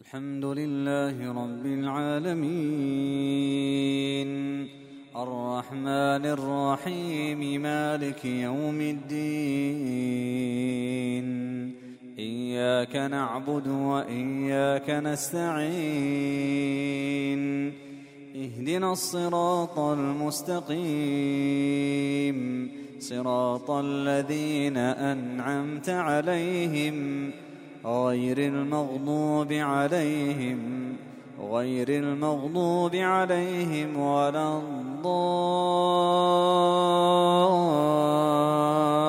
الحمد لله رب العالمين الرحمن الرحيم مالك يوم الدين إياك نعبد وإياك نستعين اهدنا الصراط المستقيم صراط الذين أنعمت عليهم غير المغضوب عليهم ولا الضالين.